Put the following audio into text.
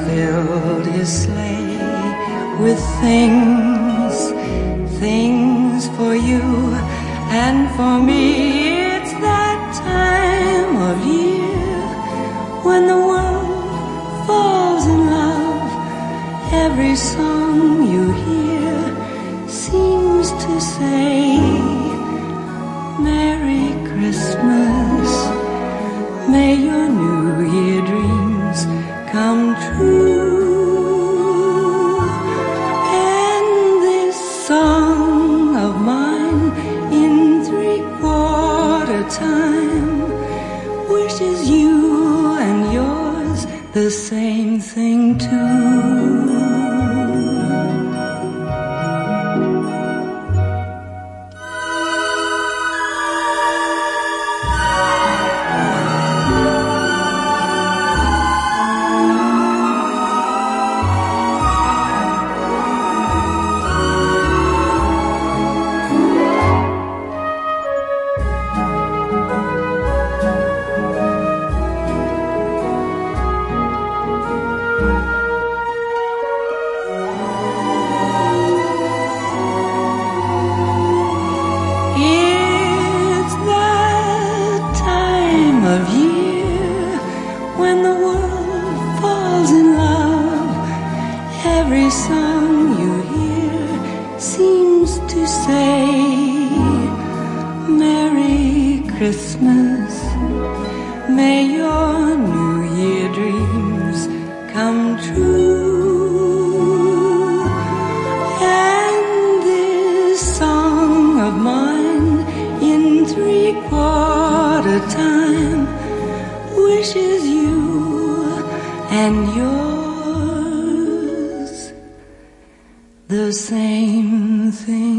filled his sleigh with things, things for you and for me. It's that time of year when the world falls in love. Every song you hear seems to say, Merry Christmas, may your New Year dreams come true. And this song of mine in three-quarter time wishes you and yours the same thing too. Of year when the world falls in love. Every song you hear seems to say, Merry Christmas, may your New Year dreams come true. And this song of mine in three-quarter time wishes you and yours the same thing